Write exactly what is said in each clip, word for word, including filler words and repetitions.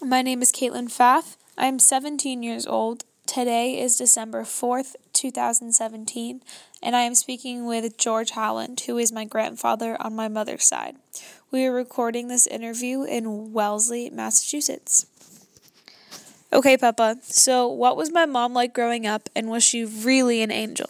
My name is Caitlin Pfaff. I'm seventeen years old. Today is December fourth, two thousand seventeen, and I am speaking with George Holland, who is my grandfather on my mother's side. We are recording this interview in Wellesley, Massachusetts. Okay, Papa, so what was my mom like growing up, and was she really an angel?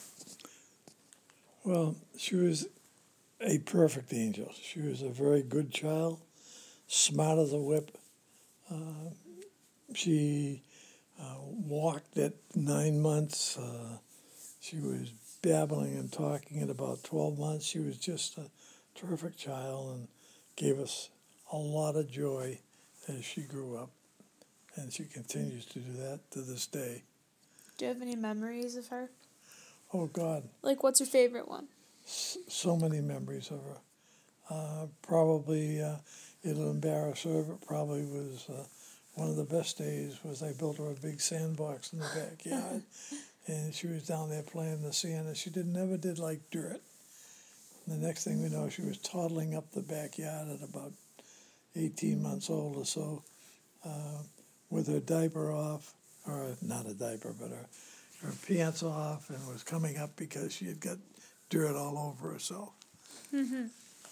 Well, she was a perfect angel. She was a very good child, smart as a whip. Uh, she uh, walked at nine months. Uh, she was babbling and talking at about twelve months. She was just a terrific child and gave us a lot of joy as she grew up. And she continues to do that to this day. Do you have any memories of her? Oh, God. Like, what's your favorite one? S- so many memories of her. Uh, probably, uh, it'll embarrass her, but probably was uh, one of the best days was I built her a big sandbox in the backyard. And she was down there playing in the sand, and she did never did like dirt. And the next thing we know, she was toddling up the backyard at about eighteen months old or so, uh, with her diaper off, or not a diaper, but her, her pants off, and was coming up because she had got dirt all over herself. Mm-hmm.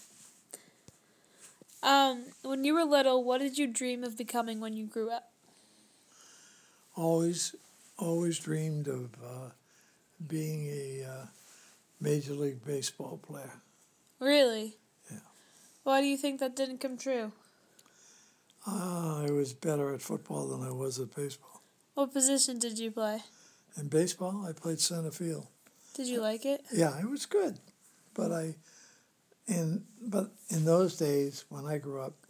Um, when you were little, what did you dream of becoming when you grew up? Always, always dreamed of uh, being a uh, Major League Baseball player. Really? Yeah. Why do you think that didn't come true? Uh, I was better at football than I was at baseball. What position did you play? In baseball, I played center field. Did you like it? Yeah, it was good, but I, in but in those days when I grew up,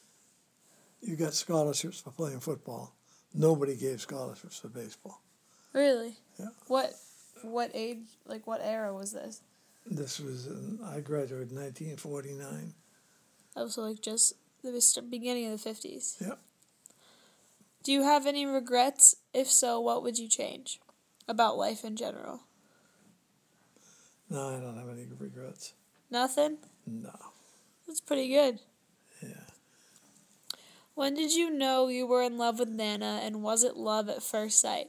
you got scholarships for playing football. Nobody gave scholarships for baseball. Really? Yeah. What, what age? Like, what era was this? This was in, I graduated in nineteen forty-nine. Oh, so like just the beginning of the fifties. Yeah. Do you have any regrets? If so, what would you change about life in general? No, I don't have any regrets. Nothing? No. That's pretty good. Yeah. When did you know you were in love with Nana, and was it love at first sight?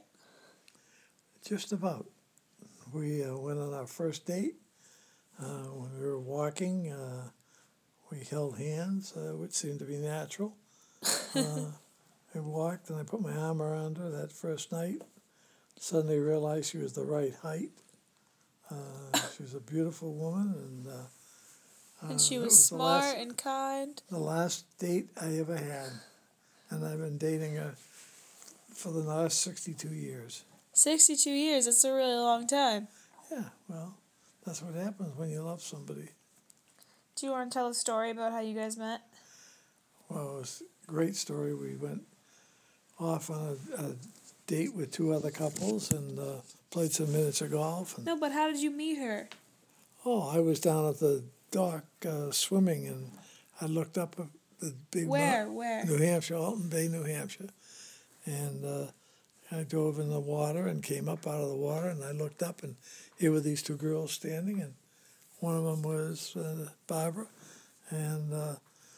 Just about. We uh, went on our first date. Uh, when we were walking, uh, we held hands, uh, which seemed to be natural. Uh, I walked and I put my arm around her that first night. Suddenly realized she was the right height. Uh, she was a beautiful woman, and uh, And she uh, was, was smart last, and kind. the last date I ever had, and I've been dating her for the last sixty-two years. Sixty-two years. That's a really long time. Yeah, well, that's what happens when you love somebody. Do you want to tell a story about how you guys met? Well, it was a great story. We went off on a, a date with two other couples and uh, played some miniature golf. And, No, but how did you meet her? oh, I was down at the dock uh, swimming, and I looked up at the big Where? mount- Where? New Hampshire, Alton Bay, New Hampshire. And uh, I dove in the water and came up out of the water, and I looked up, and here were these two girls standing, and one of them was uh, Barbara, and uh,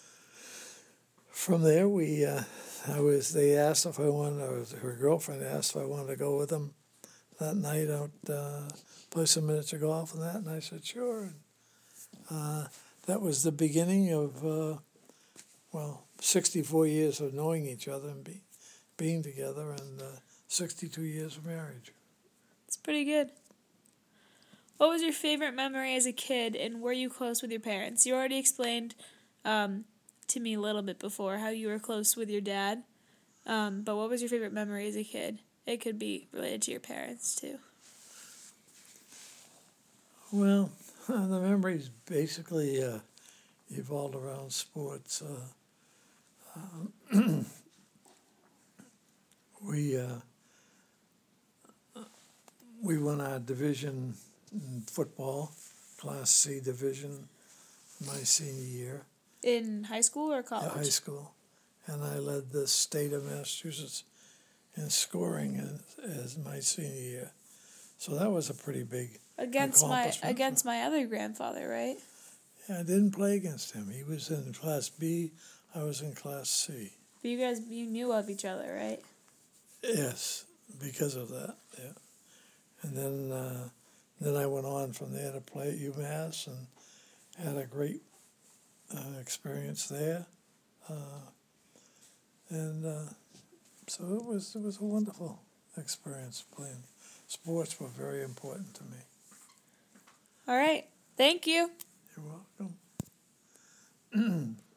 from there we, uh, I was. They asked if I wanted. Or her girlfriend asked if I wanted to go with them that night out, uh, play some miniature golf and that, and I said sure. And, uh, that was the beginning of, uh, well, sixty-four years of knowing each other and be, being together, and uh, sixty-two years of marriage. It's pretty good. What was your favorite memory as a kid, and were you close with your parents? You already explained um, to me a little bit before how you were close with your dad, um, but what was your favorite memory as a kid? It could be related to your parents, too. Well, the memories basically uh, evolved around sports. Uh, uh, we uh, we won our division in football, Class C division, my senior year. In high school or college? At high school, and I led the state of Massachusetts in scoring as, as my senior year. So that was a pretty big Against my accomplishment. against my other grandfather, right? Yeah, I didn't play against him. He was in Class B. I was in Class C. But you guys, you knew of each other, right? Yes, because of that, yeah. And then uh, then I went on from there to play at UMass and had a great uh, experience there. Uh, and uh, so it was it was a wonderful experience playing. Sports were very important to me. All right. Thank you. You're welcome.